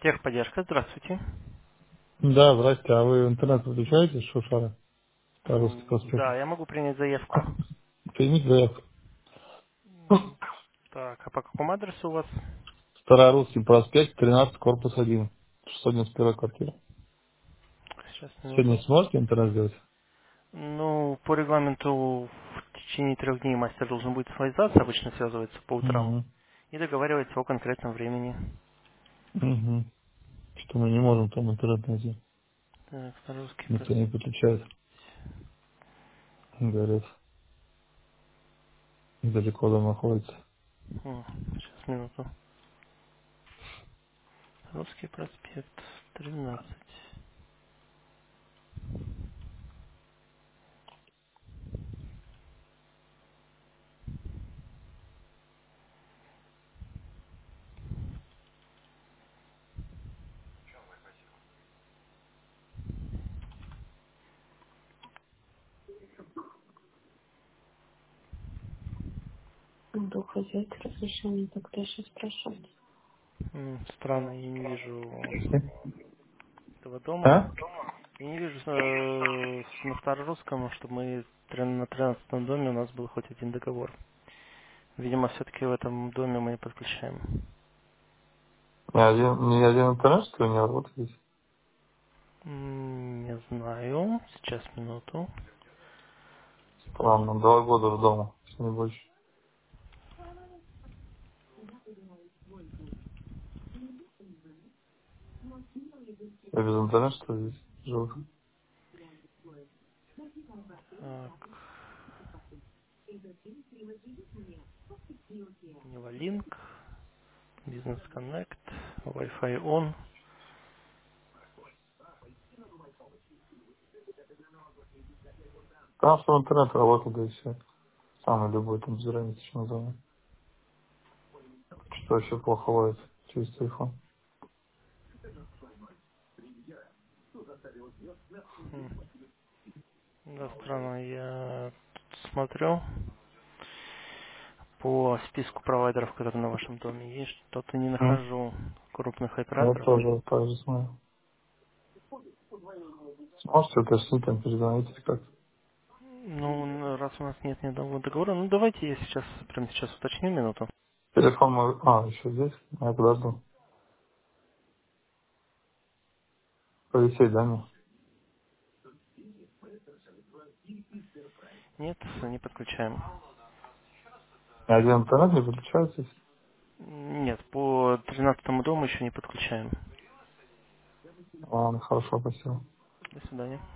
Техподдержка, здравствуйте. Да, здрасте. А вы интернет выключаете, Шушара? Старовский проспект. Да, я могу принять заявку. Примите заявку. Так, а по какому адресу у вас? Старорусский проспект, 13, корпус 1. 691 квартира. Сейчас, Сегодня минуту. сможете интернет сделать? Ну, по регламенту в течение 3 дней мастер должен будет связаться, обычно связывается по утрам, Угу. и договаривается о конкретном времени. Угу. Что мы не можем там интернет найти. Так, Старовский Никто не проспект. подключает. Говорят, далеко дома находится. Сейчас, минуту. Старовский проспект, 13. Дух взять разрешение, тогда сейчас спрашивать. Странно, я не вижу этого дома. А? Я не вижу на старорусском, чтобы мы на 13 доме у нас был хоть один договор. Видимо, все-таки в этом доме мы не подключаем. Ни один интернет, что ли, не работает здесь? Не знаю. Сейчас, минуту. Странно, 2 года в дома, если не больше. Я без интернета, что ли, здесь живу? Так, Nevalink, Business Connect, Wi-Fi on. Там, что интернет работал, да и все. Самый любой там зрение, что называется. Что вообще плохо ловит через телефон. Хм, Да, странно. Я тут смотрю по списку провайдеров, которые на вашем доме есть, что-то не М. нахожу крупных Я операторов. тоже так же смотрю. Можете уточнить, там перезвоните как. Ну, раз у нас нет ни одного договора, ну давайте я сейчас, прямо сейчас уточню минуту. Телефон мой... еще здесь? Я подожду. Повисеть, да, мне? Нет, не подключаем. Один интернет не подключается? Нет, по 13 дому еще не подключаем. Ладно, хорошо, спасибо. До свидания.